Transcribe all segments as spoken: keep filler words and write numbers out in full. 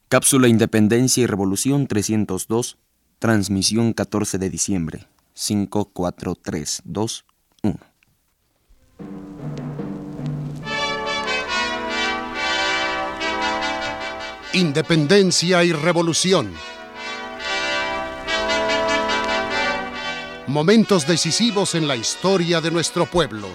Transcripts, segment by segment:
Cápsula Independencia y Revolución trescientos dos, transmisión catorce de diciembre, cinco, cuatro, tres, dos, uno. Independencia y Revolución. Momentos decisivos en la historia de nuestro pueblo.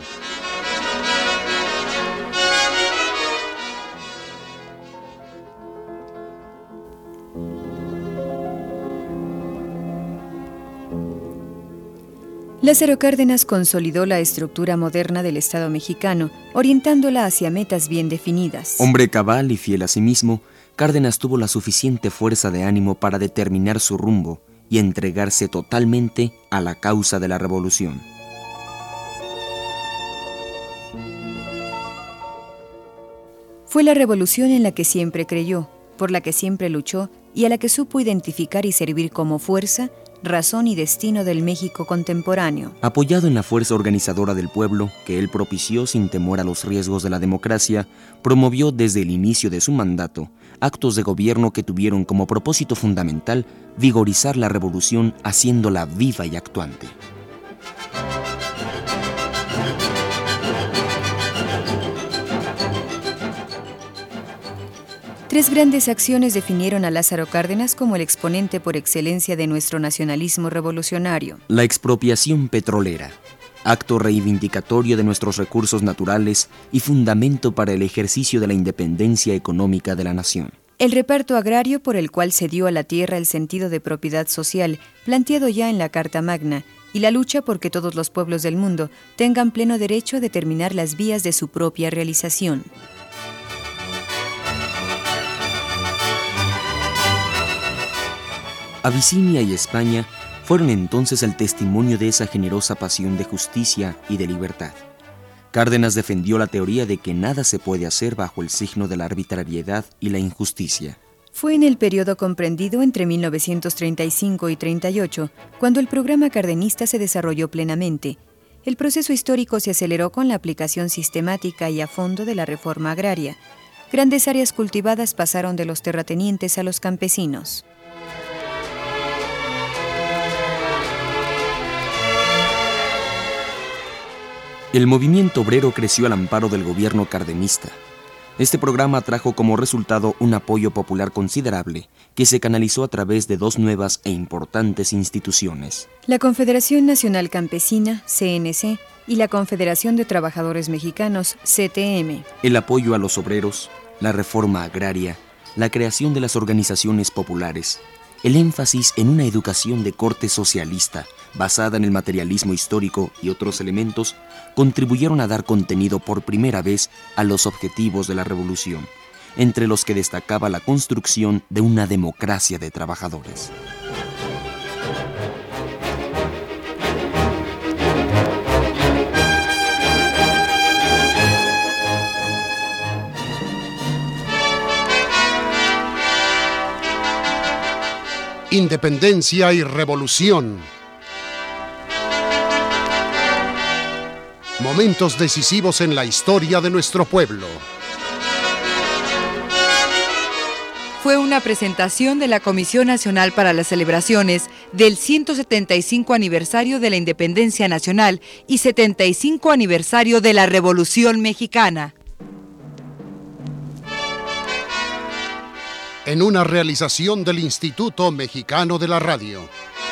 Lázaro Cárdenas consolidó la estructura moderna del Estado mexicano, orientándola hacia metas bien definidas. Hombre cabal y fiel a sí mismo, Cárdenas tuvo la suficiente fuerza de ánimo para determinar su rumbo y entregarse totalmente a la causa de la revolución. Fue la revolución en la que siempre creyó, por la que siempre luchó y a la que supo identificar y servir como fuerza, razón y destino del México contemporáneo. Apoyado en la fuerza organizadora del pueblo, que él propició sin temor a los riesgos de la democracia, promovió desde el inicio de su mandato actos de gobierno que tuvieron como propósito fundamental vigorizar la revolución haciéndola viva y actuante. Tres grandes acciones definieron a Lázaro Cárdenas como el exponente por excelencia de nuestro nacionalismo revolucionario. La expropiación petrolera, acto reivindicatorio de nuestros recursos naturales y fundamento para el ejercicio de la independencia económica de la nación. El reparto agrario por el cual se dio a la tierra el sentido de propiedad social, planteado ya en la Carta Magna, y la lucha por que todos los pueblos del mundo tengan pleno derecho a determinar las vías de su propia realización. Abisinia y España fueron entonces el testimonio de esa generosa pasión de justicia y de libertad. Cárdenas defendió la teoría de que nada se puede hacer bajo el signo de la arbitrariedad y la injusticia. Fue en el periodo comprendido entre mil novecientos treinta y cinco y treinta y ocho cuando el programa cardenista se desarrolló plenamente. El proceso histórico se aceleró con la aplicación sistemática y a fondo de la reforma agraria. Grandes áreas cultivadas pasaron de los terratenientes a los campesinos. El movimiento obrero creció al amparo del gobierno cardenista. Este programa trajo como resultado un apoyo popular considerable que se canalizó a través de dos nuevas e importantes instituciones: la Confederación Nacional Campesina, C N C, y la Confederación de Trabajadores Mexicanos, C T M. El apoyo a los obreros, la reforma agraria, la creación de las organizaciones populares, el énfasis en una educación de corte socialista, basada en el materialismo histórico y otros elementos, contribuyeron a dar contenido por primera vez a los objetivos de la revolución, entre los que destacaba la construcción de una democracia de trabajadores. Independencia y Revolución. Momentos decisivos en la historia de nuestro pueblo. Fue una presentación de la Comisión Nacional para las Celebraciones del ciento setenta y cinco aniversario de la Independencia Nacional y setenta y cinco aniversario de la Revolución Mexicana. En una realización del Instituto Mexicano de la Radio.